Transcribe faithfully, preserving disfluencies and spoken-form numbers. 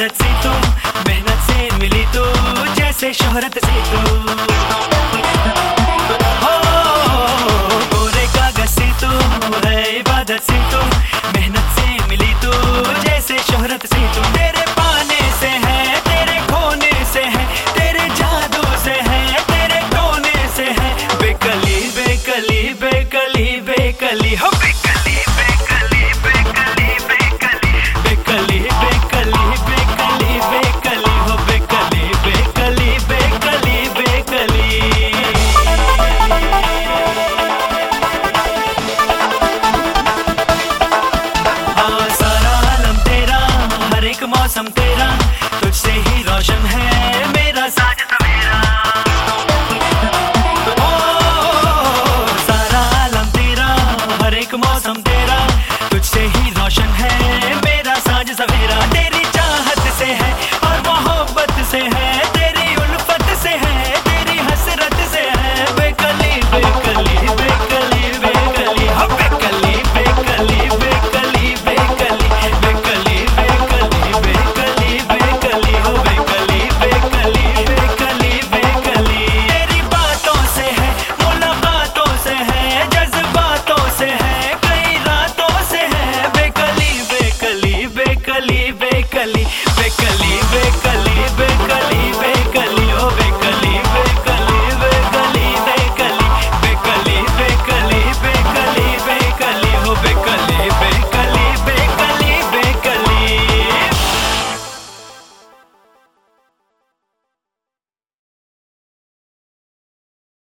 इबादत से तू, मेहनत से मिली तू, जैसे शोहरत से तू। हो गोरे कागज से तू है, इबादत से तू, मेहनत से मिली तू, जैसे शोहरत से तू। तेरे पाने से है, तेरे खोने से है, तेरे जादू से है, तेरे टोने से है। बेकली बेकली बेकली बेकली हो, बेकली बेकली बेकली बेकली बेकली बेकली बेकली बेकली हो, बेकली बेकली बेकली बेकली। हाँ सारा आलम तेरा, हर एक मौसम तेरा, तुझसे ही रोशन है मेरा सारा।